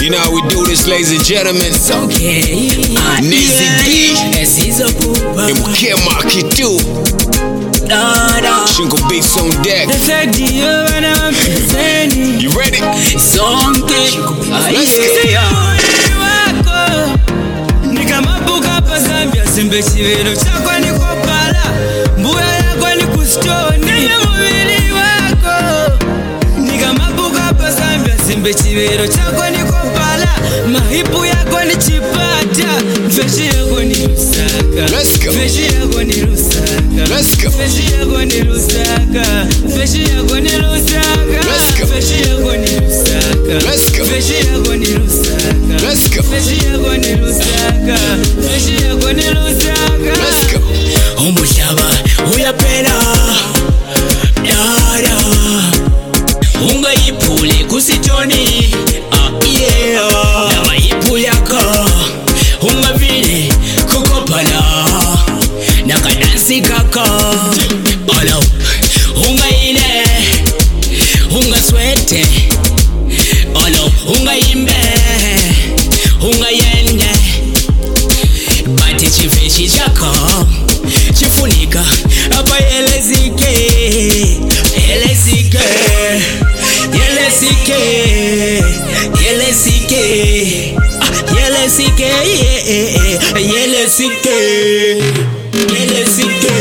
You know how we do this, ladies and gentlemen. It's okay. Nizzy D. MK Market 2. Shingo beats on deck. You ready? Let's go. Nikamabuka pa Zambia simbe chivero chakwa niko pala mbuya yako ni kustoni nime mubili wako nikamabuka pa Zambia simbe chivero chakwa niko pala mahipu yako ni chipata mfeshi yako ni Lusaka Let's go. mfeshi yako ni Lusaka Let's go. mfeshi yako ni Lusaka mfeshi yako ni Lusaka Let's go. mfeshi yako ni Lusaka Let's go. mfeshi yako ni Lusaka Let's go. mfeshi yako ni Lusaka mfeshi yako ni Lusaka Let's go. Umushaba uyapenda dada unga ipule kusitoni yeah na maipu yako unga vile kukopala na kadansi kako olo unga ile unga swete olo unga imbe unga yende bati chifeshi chako chifunika apa yelezike yelezike yelezike yelezike yelezike yelezike yelezike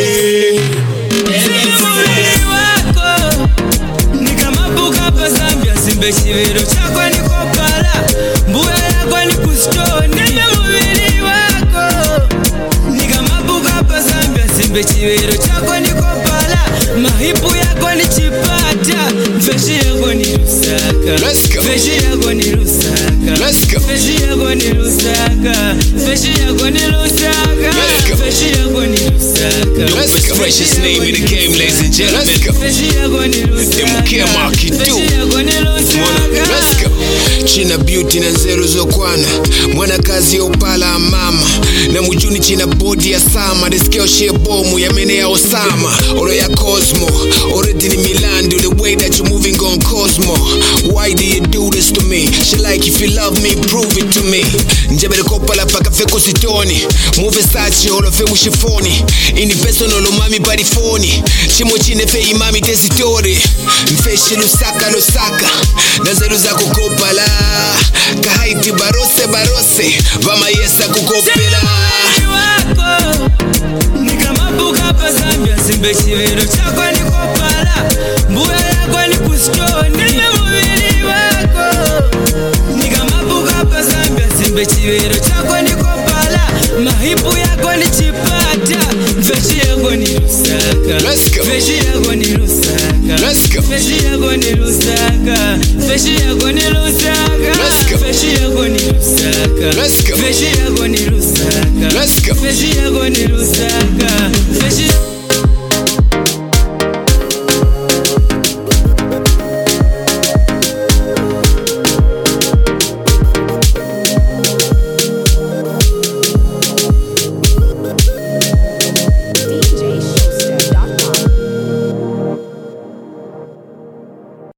wako nikamabuka pa Zambia simbe chivero chakwa niko pala mbuya yako ni kustoni nime mubili wako nikamabuka pa Zambia simbe chivero chakwa niko pala mahipu yako ni chipata mfeshi yako ni Lusaka Let's go. mfeshi yako ni Lusaka Let's go. mfeshi yako ni Lusaka mfeshi yako ni Lusaka Let's go. mfeshi yako ni Lusaka Let's go. Freshest name in the game, ladies and gentlemen. mfeshi yako ni Lusaka MK Market 2. mfeshi yako ni Lusaka Let's go. China beauty na nzeru zokwana mwana kazi opala mama na mujuni china body ya sama deskeo share bomu ya mene ya Osama oro ya Cosmo already ni Milan do the way that you moving on Cosmo. Why do you do this to me? She like if you love me prove it to me. Njebele kopala paka feko sitoni move sachi olo fe mushifoni ini personal mami body phone chimo chine fe imami tesitori mfeshi Lusaka na zeru za kukopala kahaiti barose vama yesa kukopela wako nikamabuka pa Zambia simbe chivero chakwa niko pala mbuya yako ni kustoni nime mubili wako nikamabuka pa Zambia simbe chivero chakwa niko pala mahipu yako ni chipata mfeshi yako ni Lusaka Let's go. mfeshi yako ni Lusaka Let's go. mfeshi yako ni Lusaka mfeshi yako ni Lusaka Let's go. mfeshi yako ni Lusaka Let's go. mfeshi yako ni Lusaka Let's go. mfeshi yako ni Lusaka